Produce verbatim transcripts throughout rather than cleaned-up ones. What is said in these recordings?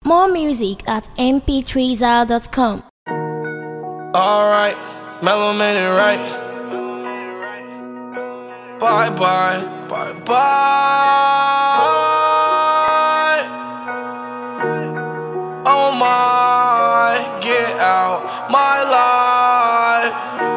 More music at m p three zal dot com. Alright, Mellow made it right. Bye bye, bye bye. Oh my, get out my life.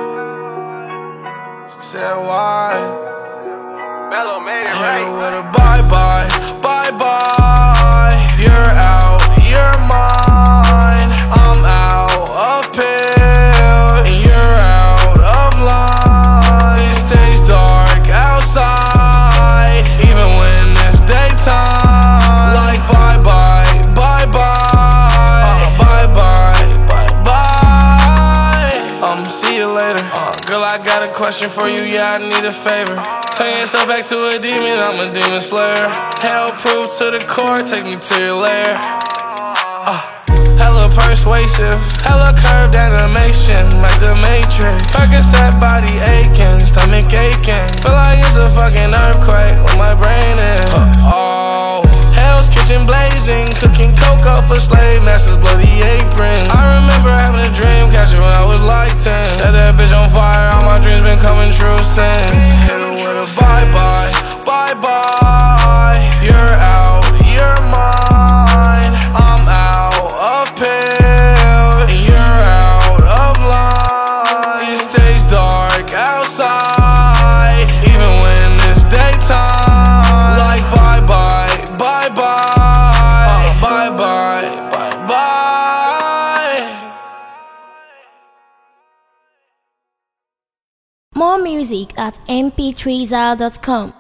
She said why? Mellow made it Hit her right. with a bye bye, bye bye. You're out, you're mine. I'm out of pills, and you're out of line. It stays dark outside, even when it's daytime. Like bye bye, bye bye, uh, bye bye, bye bye. Um, see you later. Uh, girl, I got a question for you. Yeah, I need a favor. Turn yourself back to a demon, I'm a demon slayer. Hell proof to the core, take me to your lair. uh, Hella persuasive, hella curved animation, like the Matrix. Percocet body aching, stomach aching. Feel like it's a fucking earthquake where my brain is. uh, Oh, Hell's Kitchen blazing, cooking cocoa for slave masters, bloody apron. I remember having a dream catcher when I was like ten. Set that bitch on fire, all my dreams been coming true since. Hit her with a bye bye, bye bye. You're out, you're mine. I'm out of pills, and you're out of line. It stays dark outside, even when it's daytime. Like bye bye, bye bye, uh, bye bye, bye bye. More music at m p three zal dot com.